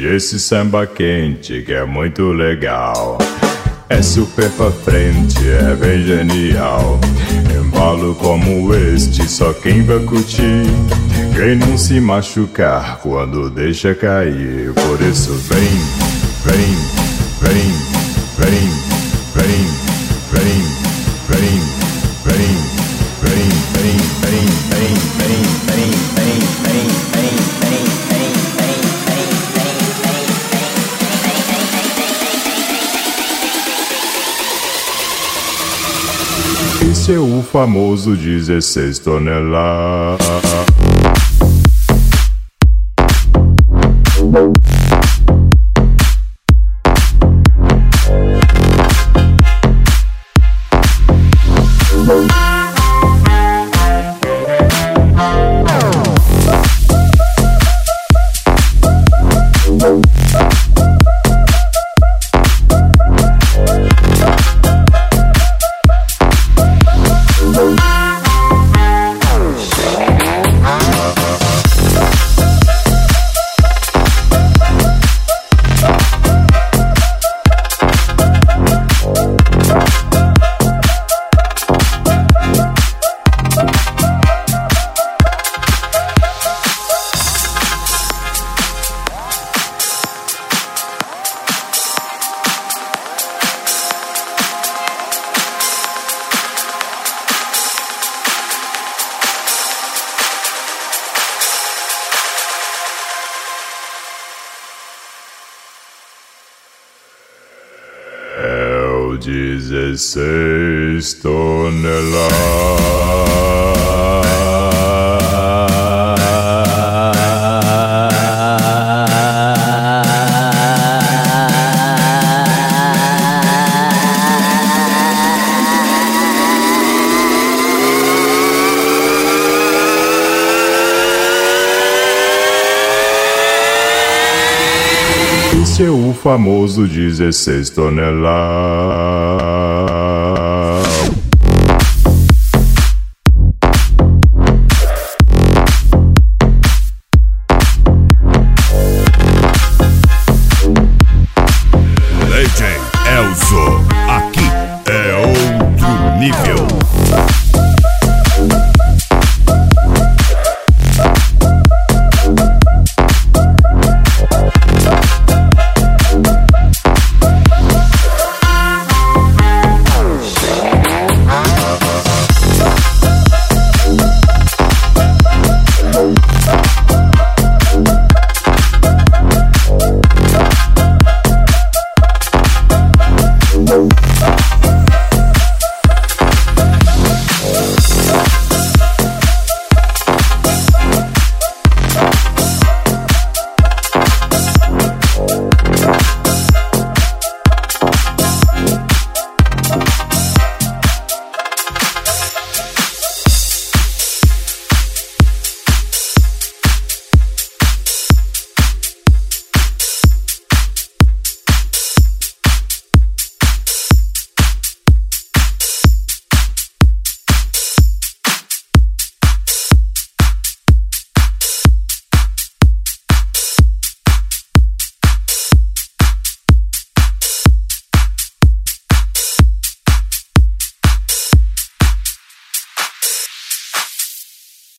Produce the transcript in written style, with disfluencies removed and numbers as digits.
esse samba quente que é muito legal. É super pra frente, é bem genial. Embalo como este, só quem vai curtir. Quem não se machucar quando deixa cair. Por isso vem, vem, vem, vem, vem, vem, vem, vem, vem, vem, vem, vem, vem, vem, vem, vem, vem, vem, vem. Esse é o famoso 16 toneladas. É o 16 toneladas. Esse é o famoso 16 toneladas.